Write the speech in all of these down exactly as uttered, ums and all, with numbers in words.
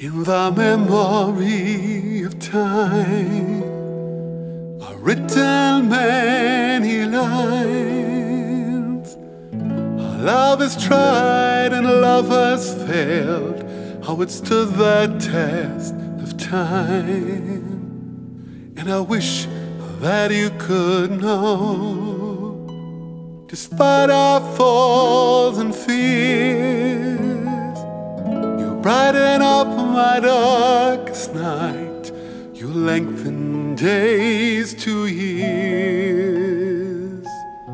In the memory of time are written many lines. Our love is tried and love has failed, how it stood the test of time. And I wish that you could know, despite our faults and fears, you brighten up my darkest night, you lengthen days to years.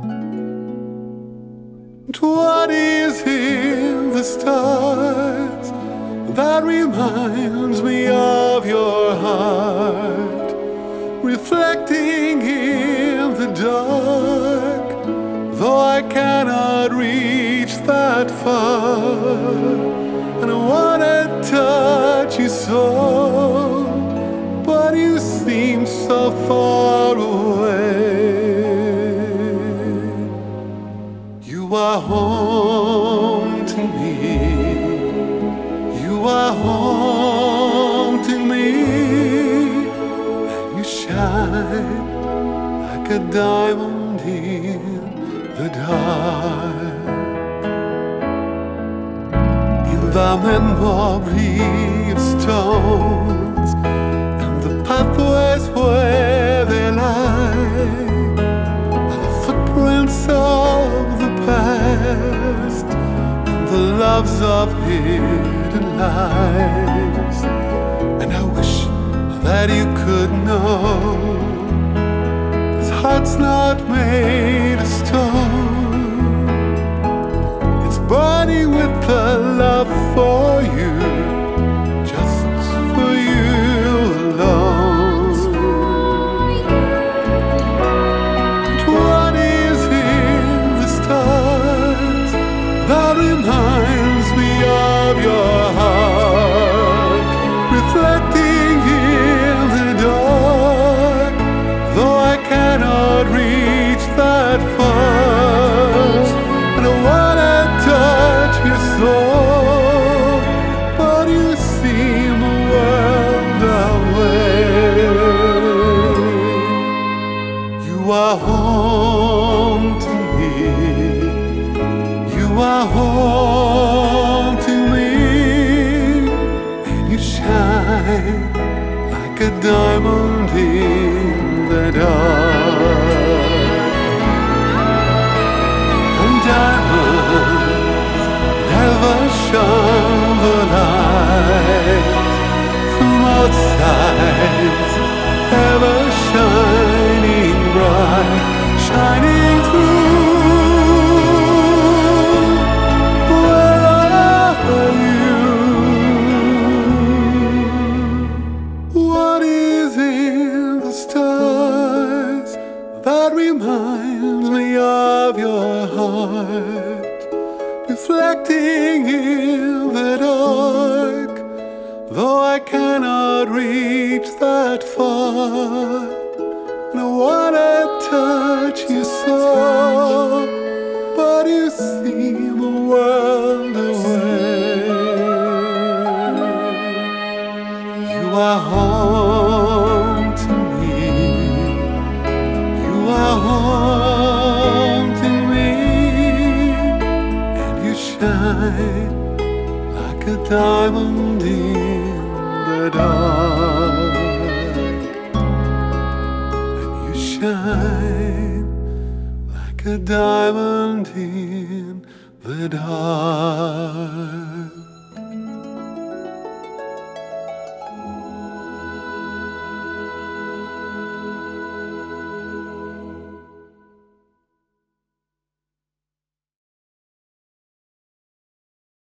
And what is in the stars that reminds me of your heart, reflecting in the dark, though I cannot reach that far. And I wanna touch you so, but you seem so far away. You are home to me, you are home to me, and you shine like a diamond in the dark. The memory of stones and the pathways where they lie are the footprints of the past and the loves of hidden lives. And I wish that you could know this heart's not made of stone, burning with the love for you, just for you alone. And what is in the stars that reminds me of your heart, reflecting in the dark, though I cannot reach that far. And I wanna touch your soul, but you seem a world away. You are home to me, you are home to me, and you shine like a diamond in the dark. And diamonds never shone the light from outside, ever shining bright, shining through. Where are you? What is in the stars that reminds me of your heart, reflecting in the dark, though I cannot reach that far. And I wanna touch you so, but you seem a world away. You are home to me, you are home to me, shine like a diamond in the dark. And you shine like a diamond in the dark.